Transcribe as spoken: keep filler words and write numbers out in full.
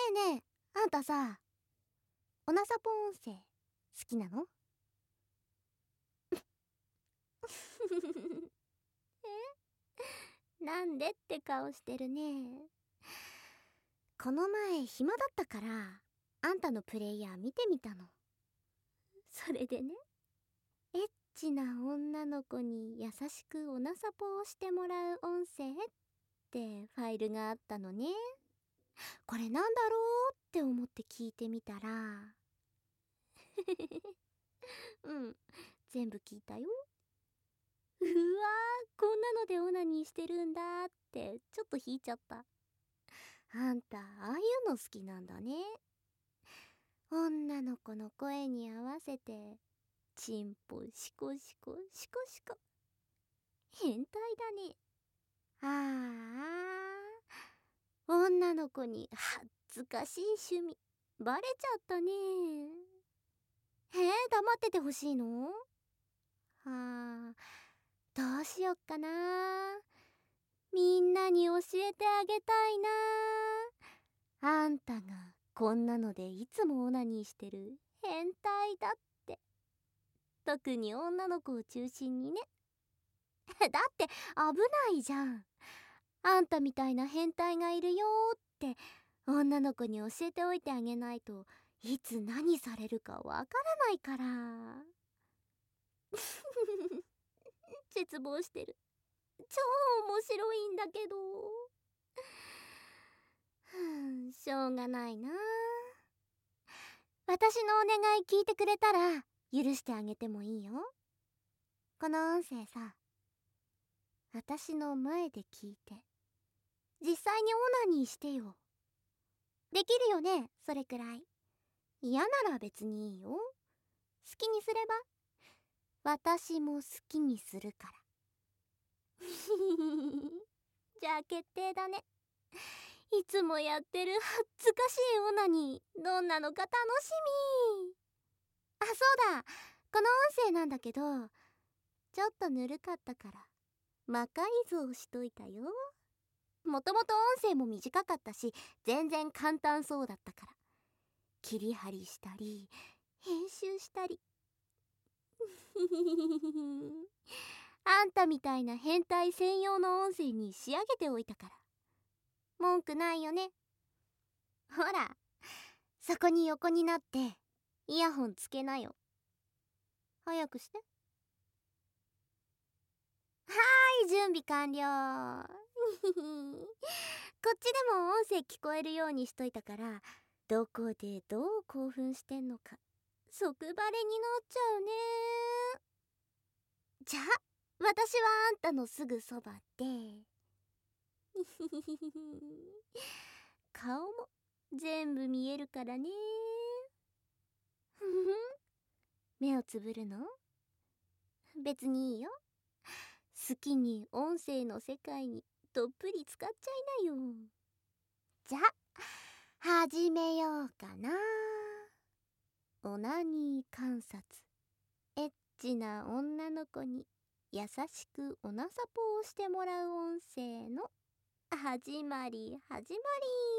えねえ、あんたさ、おなさぽ音声好きなの？え、なんでって顔してるね。この前暇だったからあんたのプレイヤー見てみたの。それでね、エッチな女の子に優しくおなさぽをしてもらう音声ってファイルがあったのね。これなんだろうって思って聞いてみたらうん、全部聞いたよ。うわー、こんなのでオナニーしてるんだってちょっと引いちゃった。あんたああいうの好きなんだね。女の子の声に合わせてチンポシコシコシコシコ。変態だね。ああ、女の子に恥ずかしい趣味バレちゃったね。えー、黙っててほしいの？はあ、どうしよっかな。みんなに教えてあげたいな。あんたがこんなのでいつもオナニーしてる変態だって。特に女の子を中心にね。だって危ないじゃん。あんたみたいな変態がいるよって女の子に教えておいてあげないといつ何されるかわからないから。絶望してる。超面白いんだけど。ふん、しょうがないな。私のお願い聞いてくれたら許してあげてもいいよ。この音声さ、私の前で聞いて実際にオナニーしてよ。できるよね、それくらい。嫌なら別にいいよ。好きにすれば私も好きにするから。じゃあ決定だね。いつもやってる恥ずかしいオナニーどんなのか楽しみ。あ、そうだ、この音声なんだけどちょっとぬるかったから魔改造しといたよ。もともと音声も短かったし全然簡単そうだったから切り張りしたり編集したりあんたみたいな変態専用の音声に仕上げておいたから文句ないよね。ほら、そこに横になってイヤホンつけなよ。早くして。はーい、準備完了。こっちでも音声聞こえるようにしといたからどこでどう興奮してんのか即バレになっちゃうね。じゃあ私はあんたのすぐそばで顔も全部見えるからね。ふふふ目をつぶるの？別にいいよ。好きに音声の世界にどっぷり使っちゃいなよ。じゃあ始めようかな。オナニー観察。エッチな女の子に優しくおなさぽをしてもらう音声の始まり始まり。